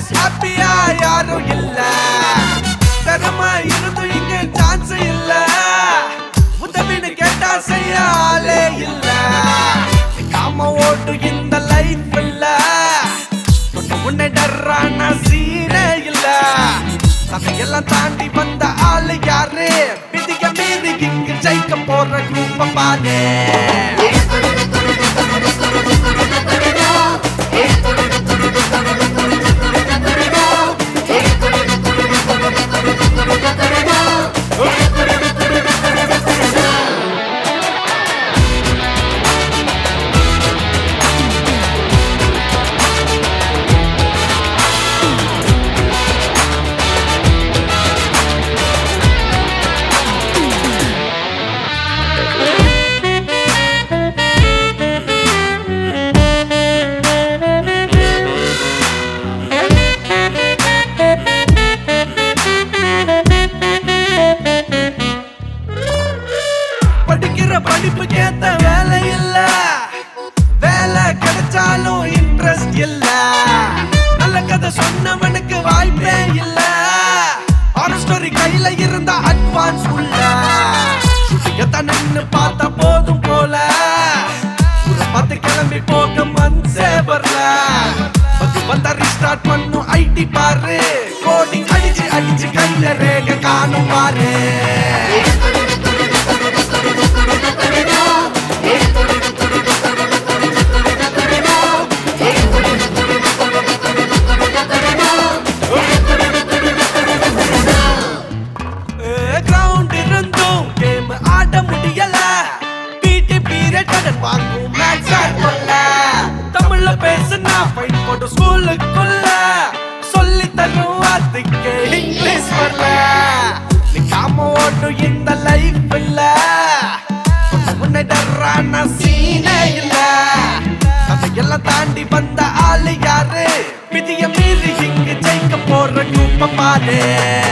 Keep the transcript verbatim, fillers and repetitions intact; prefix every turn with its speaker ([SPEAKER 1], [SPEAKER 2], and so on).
[SPEAKER 1] ஹாப்பியா யாரும் இல்ல திறமை இருந்தும் இங்க சான்ஸ் இல்ல உதவின்னு கேட்டா செய்ய ஆளே இல்ல காம ஓட்டு இந்த லைஃப் இல்ல உன்னை டர்றான சீனே இல்ல அதையெல்லாம் தாண்டி வந்த ஆளு யாரு விதிக்க மீறி இங்கு ஜெயிக்க போற குரூப்ப பாரு படிக்கிற படிப்புக்கு ஏத்த வேலை இல்ல வேலை கிடைச்சாலும் இன்ட்ரெஸ்ட் இல்ல நல்ல கதை சொன்னவனுக்கு வாய்ப்பே இல்ல ஆறு ஸ்டோரி கையில இருந்தா அட்வான்ஸ் உள்ள சுட்டியத்தான் நின்னு பார்த்தா போதும் போல ஒரு பார்த்து கிளம்பி போக மனசே வரல பத்து வந்தா ரீஸ்டார்ட் பண்ணும் ஐடி பாரு கோடிங் அடிச்சு அடிச்சு கையில ரேக காணும் பாரு கிரவுண்ட் இருந்தும் கேம் ஆட முடியல பிடி பீரியட் கடன் வாங்கும் மேட்ச் ஆடல தமிழ்ல பேசுனா ஃபைட் போட்டு ஸ்கூலுக்குள்ள சொல்லி தரும் அதுக்கு இங்கிலீஷ் வரல நீ காம ஓட்டு இந்த லைஃப் இல்ல உன்னை டர்றான சீனே இல்ல அதையெல்லாம் தாண்டி வந்த ஆளு யாரு விதிய மீறி இங்கு ஜெயிக்க போற குரூப்ப பாரு